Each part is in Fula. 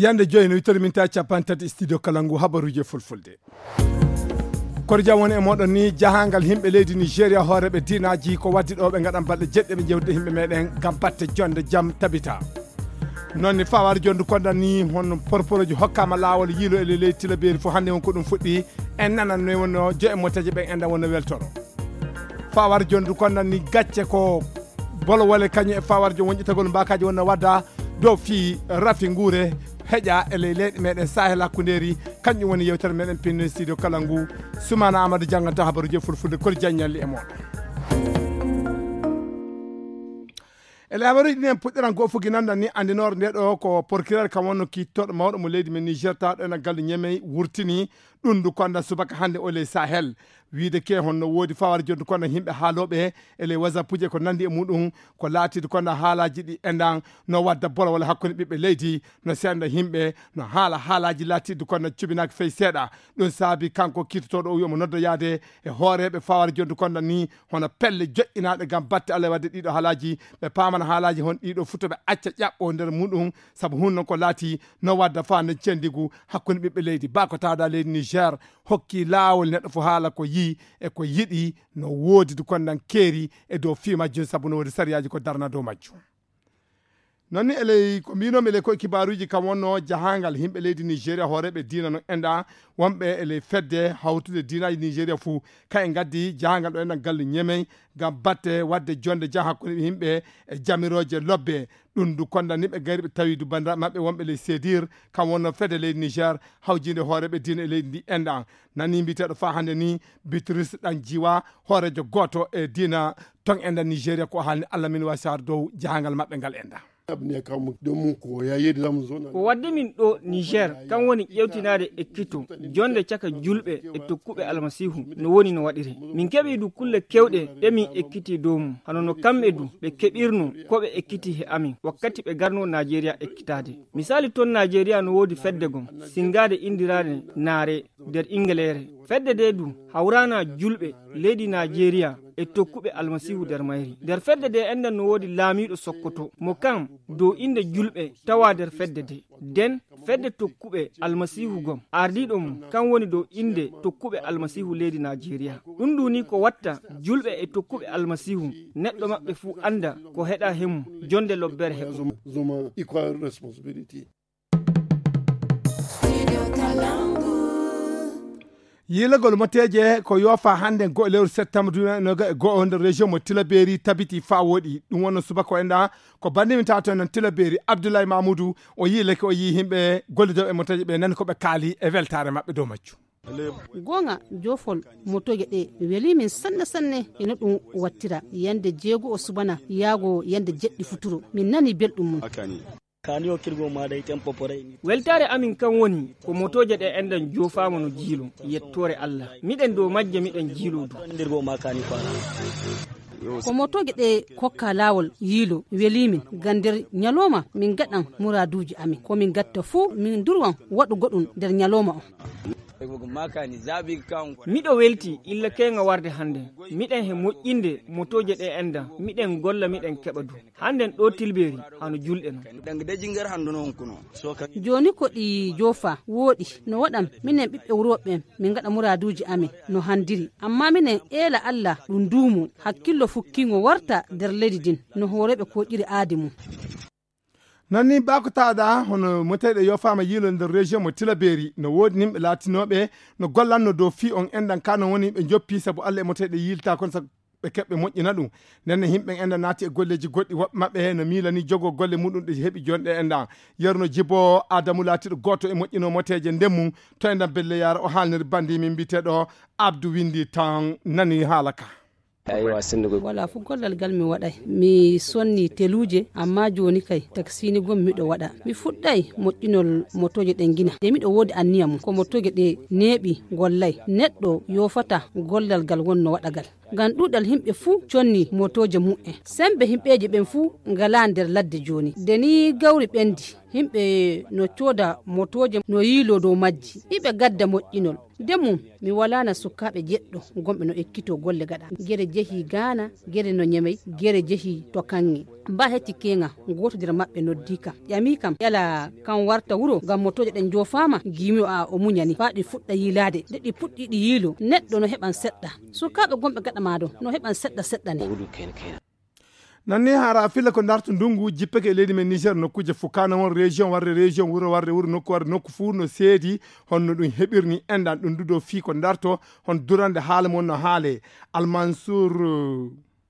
yande joyno witori min ta capantati studio kalangu habaruje fulfulde korjam woni e moɗon ni jahangal himɓe leydi Nigeria hooreɓe dinaji ko waddi ɗo ɓe gaɗan balɗe jeɗɗe ɓe jewde himɓe meɗen gam batte jonde jaam tabita non ni fawar jondu kondan ni hon porporoji hokkama lawol yiilo e leydi Tilaberi fo hande wonko ɗum fuɗɗi en nanan no wonno jo e motaji ɓen enda wonno weltoro fawar jondu kondan ni gacce ko bolo wole kañum e fawarjo wonƴitagol mbakaji wonno wadda dow fi rafi nguure heƴa e leyɗe meɗen sahel hakkunderi kañum woni yewtere meɗen pinno studio kala ngu Soumana Amadou janganta habaruji fulfulde kori jagnalli e moɗon ele habaruji ɗi en puɗɗiran go fugi nandan ni andinore nde ɗo ko procureur kam wonno kittoɗo mawɗo mo leydi men Niger taɗo ena galle Niamey wurtini ɗum konda subaka hande o ley Sahel wiide ke honno woodi fawar jondu kono himɓe haaloɓe ele wasapuje ko nandi e muɗum ko laatide kono haalaji ɗi endan no wadda bola wala hakkude ɓiɓɓe leydi no senda himɓe no haalaji laatide kono cubinaki fey seeɗa ɗum saabi kanko kittotoɗo o wiyamo noddoyade e hooreɓe fawar jondu kono ni hono pelle joƴƴinaɗe gam batte Allah wadde ɗiɗo haalaji ɓe pamana haalaji hon ɗiɗo futoɓe acca ƴaɓɓo nder muɗum saabu hunno ko laati no wadda fa no cendigu hakkude ɓiɓɓe leydi ba ko tawɗa leydi Niger hokki laawol neɗɗo fo haala ko yi e ko yiɗi no woodi du kondan keeri e dow fi majjum sabu no woodi sariyaji ko darna dow majjum nonni ele ko mbinomi ele koye kibaruji kam wonno jahangal himɓe leydi Nigéria hooreɓe diina no enda wonɓe ele fedde hawtude diinaji Nigéria fuu kaye gaddi jahangal ɗo enɗan galle Niamey gam batte wadde jonde jam hakkude himɓe e jamiroje lobbe ɗum du konda niɓe gari ɓe tawi du bandiraɓe mabɓe wonɓe ley Sédir kam wonno fedde leydi Niger hawjinde hooreɓe diina e leydi ndi enɗan nani mbiteɗo fa hande ni Bitrus ɗan jiwa hoorejo goto e diina ton enɗan Nigéria ko haalni Allah min wasar dow jahangal mabɓe ngal enɗan ko wadde min ɗo Niger kan woni ƴewtinade ekkito jonde caka julɓe e tokkuɓe almasihu no woni no waɗiri min keɓi du kulle kewɗe ɗe min ekkiti dow mum hano no kamɓe du ɓe keɓirno ko ɓe ekkiti he amin wakkati ɓe garno Nigeria ekkitade misali ton Nigeria no wodi fedde gon singade indirade naare nder ingelere fedde de du hawrana julɓe leydi Nigeria e tokkuɓe almasihu nder mayri nder fedde de endan no wodi laamiɗo Sokoto mo kam dow inde julɓe tawa nder fedde de den fedde tokkuɓe almasihu gom ardiɗo mum kan woni dow inde tokkuɓe almasihu leydi Nigeria ɗum duni ko watta julɓe e tokkuɓe almasihu neɗɗo maɓɓe fuu anda ko heɗa hemum jonde lobbere heɓa yilagol moteje ko yofa hande go lewru septembre go nder région mo Tilaberi tabiti fa woɗi ɗum wonno subaka enda ko bandimi tato non Tilaberi Abdoulaye Mamoudou o yileke o yi himɓe gollidoɓe moteje ɓe nani koɓe kaali e weltare mabɓe dow majju gonga jofol motoje ɗe weli min sanne eno ɗum wattira yande jeego o subana yaago yande jeɗɗi futuro min nani belɗum mum weltare amin kan woni ko motoje ɗe enɗan jofama no jiilo yettore Allah miɗen dow majje miɗen jiilodu ko motoje ɗe kokka lawol yiilo welimin gander nyaloma min gaɗan muraduji amin ko min gatta fuu min durwan waɗu goɗɗum nder nyaloma o miɗo welti illa kenga warde hande miɗen he moƴƴinde motoje ɗe enda miɗen golla miɗen keɓa du handen ɗo Tilberi hano julɗe non joni ko ɗi jofa woɗi no waɗam minen ɓiɓɓe wuroɓen min gaɗa muraduji amin no handiri amma minen eela Allah ɗum duumu hakkillo fukkingo warta nder leydi din no hooreɓe ko ƴiri aadi mum nonni bako taɗa hono moteɗe yofama yiilo nder région mo Tilaberi no woodi nimɓe latinoɓe no gollanno dow fi on enɗan kano woni ɓe joppi saabu Allah e moteɗe yilta kono sabu ɓe keɓɓe moƴƴina ɗum nenne himɓe enɗan naati e golleji goɗɗi woɓɓe mabɓe no miilani jogo golle muɗum ɗe heeɓi jonɗe enɗan yerno Djibo Adamou laatiɗo goto e moƴƴino moteje ndemmu to enɗan belle yara o haalniri bandi min mbiteɗo Abdou Windi tan nani haala ka wala fu gollal gal mi waɗay mi sonni teluje amma joni kay taksini gom miɗo waɗa mi fuɗɗay moƴƴinol motoje ɗen gina de miɗo woodi anniya mum ko motoje ɗe neeɓi gollay neɗɗo yofata gollal gal wonno waɗagal ngam ɗuɗal himɓe fuu conni motoje mu'en sembe himɓeje ɓen fuu ngala nder ladde joni deni gawri ɓendi himɓe no cooda motoje no yiilo dow majji iɓe gadda moƴƴinol ndemum mi walana sukaɓe jeɗɗo gomɓe no ekkito golle gaɗa gere jeehi Ghana gere no Niamey gere jeehi to Kangi ba heti kenga goto dir mabbe noddika yami kam yala kan warta wuro gam motoje den jofama gimi a o munyani faadi fudda yilade de di puddi di yilo neddo no heban sedda so kabe gombe gada mado no heban sedda ne nanni hara fila ko dartu ndungu jippeke leydi men Niger no kuje fukana won région warre région wuro warre wuro nokku fu no seedi honno dum hebirni endan dum dudo fi ko darto hon durande haala mon no haale Al-Mansour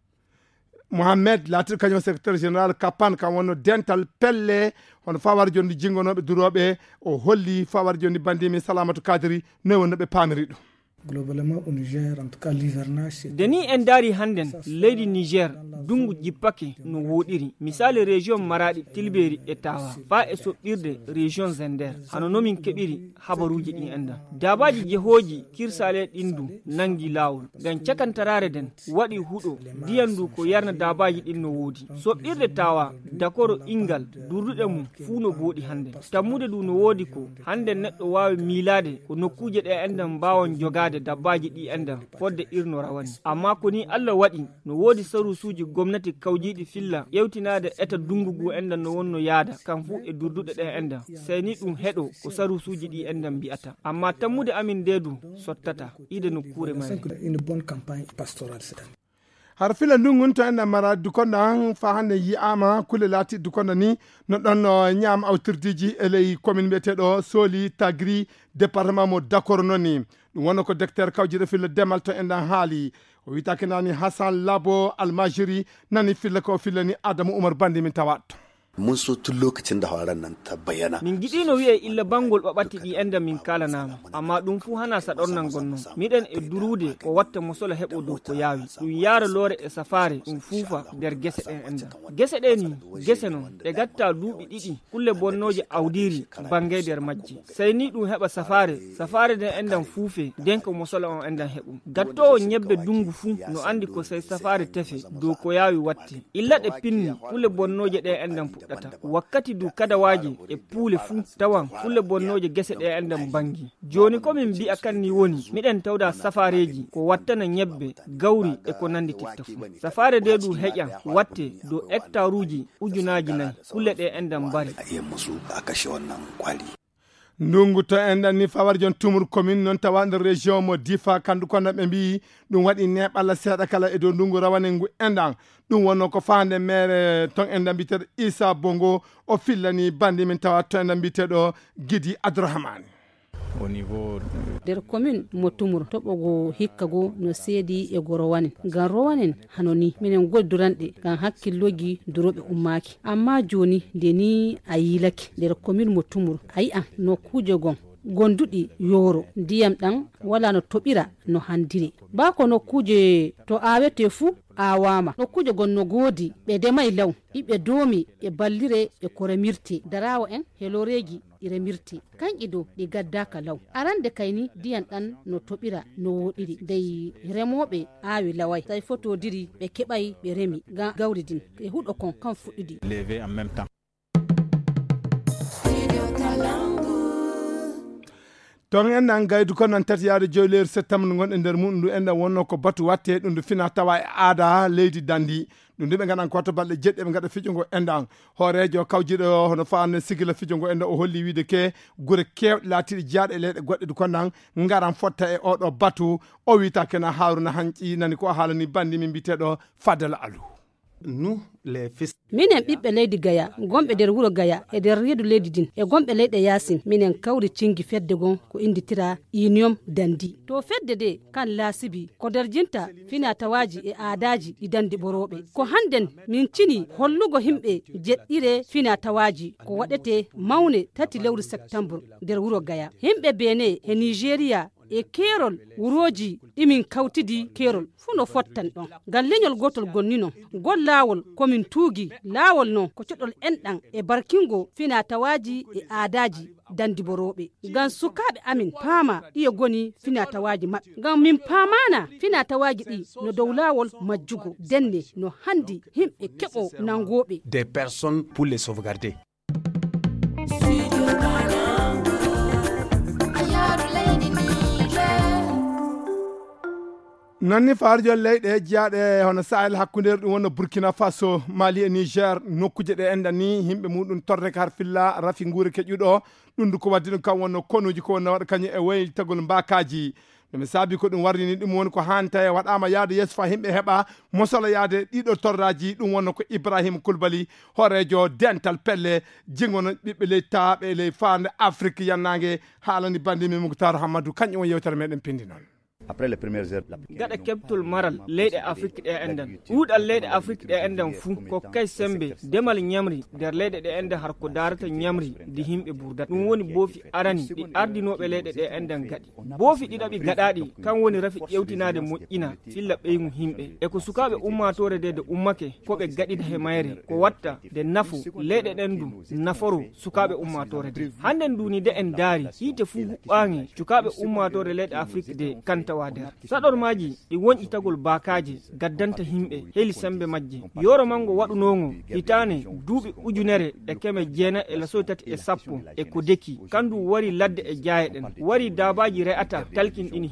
Mohamed latir kañum secrétaire général Kapan kam wonno dental pelle hono fawar jondi jingonoɓe duroɓe o holli fawar jondi bandimi Salamatu Kadiri no wonnoɓe pamiri ɗum. Globalement au Niger, en tout cas l'hivernage. Deni en dari handen leydi Niger dungu jippake no wodiri misali région Maradi Tilberi e Tawa fa e soɓɓirde région Zender hano nomin keɓiri habaruji ɗi enda dabaji jehoji kirsale ɗindu nangi lawol ngam cakantarare den waɗi huɗo diyandu ko yarna dabaji ɗin no woodi soɓɓirde Tawa dakoro ingal durduɗe mum fuu no booɗi hande tammude du no woodi ko hande neɗɗo wawi milade ko nokkuje ɗe enda mbawon jogade dabbaji ɗi enda fodde irno rawani amma ko ni Allah waɗi no woodi sarusuji gomnati kawjiɗi filla yewtinade eta dungugu enda no wonno yaada kam fu e durduɗe ɗe enda seni ɗum heɗo ko sarusuji ɗi enda mbiyata amma tammude amin ndedu sottata ide no kuure ma une bonne campagne pastorale cette année. har fila ndungun to enda mara dukonda fa hande yi'ama kule lati dukonda ni no ɗon ñaam awtirdiji eley commune mbiyeteɗo Soli Tagri département mo Dakor noni ɗum wonno ko docteur kawjiɗo filla demal to endan haali o witake nani Hassan Labo Almajiri nani filla ko filla ni Adamu Umar Bandi min tawatto mun so tun lokacin da hawaran nan ta bayyana min giɗino wi'e illa bangol ɓaɓatti ɗi enda min kalanama amma ɗum fu hana saɗornan gonno miɗen e durude ko watta mosola heɓo dow ko yaawi ɗum yaara loore e safare ɗum fuufa nder gese ɗen enda gese ɗe ni gese non ɗe gatta duuɓi ɗiɗi kulle bonnoje awdiri bange nder majji sey ni ɗum heɓa safare nden endan fuufe nden ko mosola on endan heɓum gattowo ñebbe dungu fu no andi ko sey safare tefe dow ko yaawi watti illa ɗe pinni kulle bonnoje ɗe endan wakkati du kadawaji e puule fu tawan fulle bonnoje gese ɗe endan bangi joni komin mbi'a kanni woni miɗen tawda safareji ko wattana ñebbe gawri e ko nandi titta fu safare de du heƴan watte do hectare uji ujunaji nayi kulle ɗe endan bari musu a kashe wannan kwali ndungu to endan ni fawar jon tumur commune non tawa nder région mo Difa kandu kono ɓe mbi ɗum waɗi neɓalla seeɗa kala e dow ndungu rawane ngu endan ɗum wonno ko fande mere ton endan mbiteɗo Issa Bongo o fillani bandi min tawa to endan mbiteɗo Guidi Abdourahmane au niveau der commune mo tumur toɓogo hikka go no seedi e go rowanen ngam rowanen hanoni minen golduranɗe ngam hakkilloji duroɓe ummaki amma joni nde ni a yilake nder commune mo tumur a yi'an no kuje gon gonduɗi yoro ndiyam ɗan wala no toɓira no handiri bako no kuje to awete fuu awama no kuje gonno goodi ɓe demay law iɓe doomi e ballire e ko remirte darawo en heloreji i remirte kanƴi dow ɗi gaddaka law arande kayni diyan ɗan no toɓira no woɗiri dey remoɓe awi laway tawi fotodiri ɓe keɓay ɓe remi ga gawri din e huɗo kon kan fuɗɗidi levé en même temps. ton endan gaydu ko non tati yaade joyler septembre gonɗe nder muɗum ndu endan wonno ko batu watte ɗum ndu fina tawa e aada leydi Dandi ɗum ndu ɓe gaɗan koto balɗe jeɗɗe ɓe gaɗa fijongo endan hoorejo kawjiɗo hono fanne sigila fijongo endan o holli wiide ke guure kewɗe laatiɗe jaaɗe leyɗe goɗɗe du konnan garan fotta e oɗo batu o wita kena Haruna Hanƴi nani ko haalani bandi min mbiteɗo Fadel Alou nous les fils minen ɓiɓɓe leydi Gaya gonɓe nder wuro Gaya e nder reedu leydi din e gonɓe leyɗe Yasin minen kawri cingi fedde gon ko inditira Union Dandi to fedde de kan laasibi ko darjinta fina tawaji e aadaji ɗi Dandi ɓoroɓe ko handen min cini hollugo himɓe jeɗɗire fina tawaji ko waɗete mawne 3 lewru septembre nder wuro Gaya himɓe Benin e Nigeria e keerol wuroji ɗimin kawtidi keerol fu no fottan ɗon ngam leñol gotol gonnino gol laawol komin tuugi laawol non ko coɗɗol enɗan e barkingo fina tawaji e aadaji Dandi boroɓe ngam sukaɓe amin paama ɗiye goni fina tawaji maɓɓe ngam min paamana fina tawaji ɗi no dow laawol majjugo denne no handi himɓe keɓo nangoɓe des personnes pour les sauvegarder. nanni farjo leyɗe jeyaɗe hono sahel hakkude ɗum wonno Burkina Faso, Mali e Niger nokkuje ɗe enda ni himɓe muɗum torre kar filla rafi nguuri keƴuɗo ɗum ko waddi ɗum kam wonno konuji ko wonno waɗa kañum e waylitagol mbakaji ɗum saabi ko ɗum warrini ɗum woni ko hanta e waɗama yaade yesso fa himɓe heɓa mosolo yaade ɗiɗo torraji ɗum wonno ko Ibrahima Coulibaly horejo dental pelle jingono ɓiɓɓe ley taaɓe ley fande Afrique yannage haalani bandimi Moukhtar Hamadou kañum won yewtere meɗen pindi noon. Après les premières heures, gaɗa kebtol maral leyɗe Afrique ɗe endan ɗuuɗal leyɗe Afrique ɗe endan fuu ko kay sembe demal ñamri nder leyɗe ɗe enda har ko darata ñamri di himɓe burdat ɗum woni boofi arani ɗi ardinoɓe leyɗe ɗe endan gaɗi boofi ɗiɗaɓi gaɗaɗi kan woni rafi ƴewtinade moƴƴina filla ɓeygu himɓe e ko sukaɓe ummatore de ummake ko ɓe gaɗida he mayre ko watta de nafu leyɗe ɗen du naforu sukaɓe ummatore de handen duni de en daari hiite fuu huɓɓangi sukaɓe ummatore leyɗe Afrique de kanta saɗormaji ɗi wonƴi tagol bakaji gaddanta himɓe heli sembe majje yoro mango waɗunogo hitane duuɓi ujunere e keme jeena e laso tati e sappo e ko deki kandu wari ladde e jayeɗen wari dabaji re'ata talkinɗini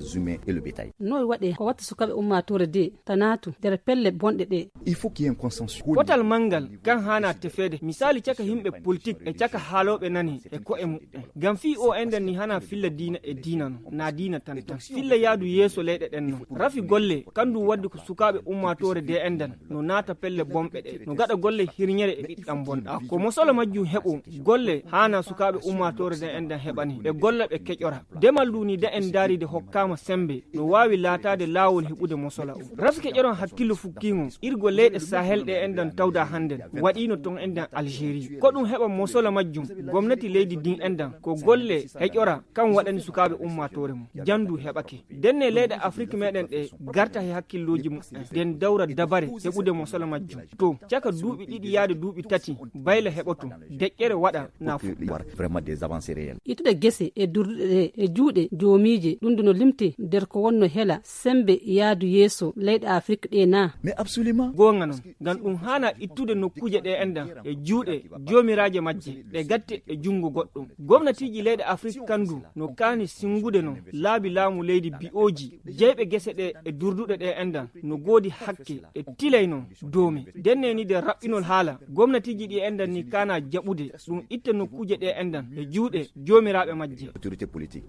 himɓe noy waɗe ko watta sukaɓe ummatore de tanatu nder pelle bonɗe ɗe il faut qu'il y ait un consensus kotal mangal kan hana tefede misali caka himɓe politique e caka haaloɓe nani e ko e muɗɗen gam fi o enden ni hana filla dina e dinano na dina tan filla yaadu yeeso leyɗe ɗen no rafi golle kandu waddi ko sukaɓe ummatore de endan no naata pelle bomɓe ɗe no gaɗa golle hirñere e ɓiɗɗam bonɗa ko mosolo majjum heɓo golle hana sukaɓe ummatore de endan heɓani ɓe golla ɓe keƴora demal duni de en daride hokkama sembe no wawi laatade lawol heɓude mosola o rafi keƴoron hakkillo fukkigo irgo leyɗe sahel ɗe endan tawda handen waɗino ton endan Algérie ko ɗum heɓa mosola majjum gomnati leydi din endan ko golle heƴora kan waɗani sukaɓe ummatore mum jandu heɓake denne leyɗe Afrique meɗen ɗe garta he hakkilloji mumen den dawra dabare heɓude mosolo majjum to caka duuɓi ɗiɗi yaade duuɓi tati bayla heɓotum deƴƴere waɗa na vraiment des avancées réelles itude gese e durɗe ɗe e juuɗe joomije ɗum no limte nder ko wonno hela sembe yaadu yeeso leyɗe Afrique ɗe na mais absolument gonga non ngam ɗum hana ittude nokkuje ɗe endan e juuɗe joomiraje majje ɗe gatte e jungo goɗɗum gomnatiji leyɗe Afrique kandu no kani singude no laabi laamu leydi bi'oji jeyɓe gese ɗe e durduɗe ɗe endan no goodi hakke e tilayno doome denne ni de raɓɓinol haala gomnatiji ɗi endan ni kana jaɓude ɗum itta nokkuje ɗe endan e juuɗe joomiraɓe majje autorité politique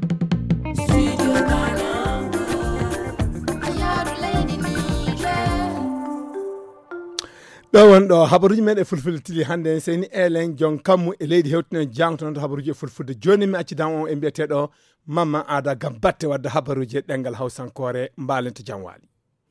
ɗo wonɗo habaruji meɗe fulfulde tili hannde seni elen jon kammu e leydi hewtinen jangtonon to habaruji e fulfulde joni mi accidan on e mbiyeteɗo Mamma Ada gam batte wadde habaruji e ɗengal hawsankore mbalente jam waali.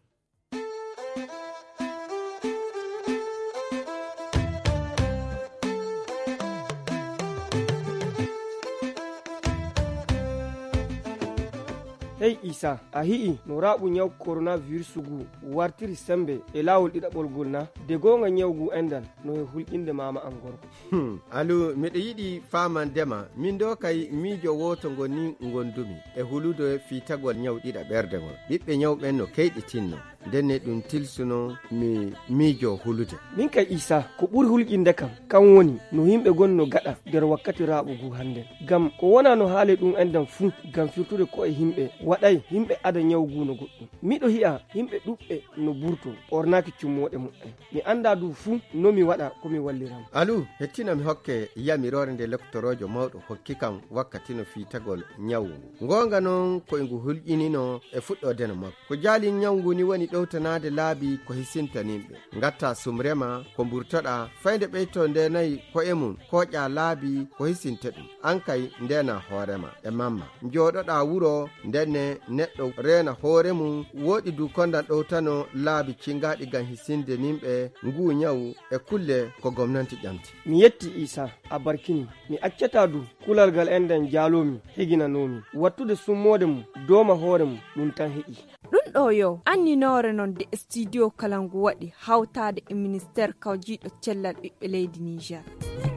hey Isa a hi'i no raɓu ñaw coronavirus gu wartiri sembe e lawol ɗiɗaɓol na de gonga ñawgu endan no e hulƴinde mama an gorko alu miɗo yiɗi famandema min do kay miijo woto ngo ni gondumi e hulude fitagol ñaw ɗiɗa ɓerdegol ɓiɓɓe ñawɓen no keyɗitinno denne ɗum tilsuno mi miijo hulude min kay Isa ko ɓuri hulƴinde kam kan woni no yimɓe gonno gaɗa nder wakkati raɓugu hande gam ko wona no haale ɗum endan fuu gam firtude ko e yimɓe waɗay yimɓe ada ñawgu no goɗɗum miɗo hiya yimɓe ɗuɓɓe no burto ɓornaki cummoɗe muɗɗen mi anda du fuu no mi waɗa komi walliram alu hettina mi hokke yamirore nde lektorojo mawɗo hokki kam wakkati no fitagol ñawgu gonga noon koye ngu hulƴinino e fuɗɗodeno makko ko jaali ñawgu ni woni ɗowtanade laabi ko hisintanimɓe gatta sumrema ko burtoɗa fayde ɓeyto nde nayi koye mum koƴa laabi ko hisinta ɗum an kay ndena hoorema e mamma joɗoɗa wuro ndenne neɗɗo reena hoore mum woɗi du kondan ɗowtano laabi cingaɗi gam hisinde nimɓe ngu ñawu e kulle ko gomnati ƴamti mi yetti Isa a barkini mi accata du kulalgal enden jaalomi higinanomi wattude summode mum dooma hoore mum ɗum tan heƴi ɗum ɗo yo anninore non de studio kalangu waɗi hawtade e ministére kawjiɗo cellal ɓiɓɓe leydi Niger.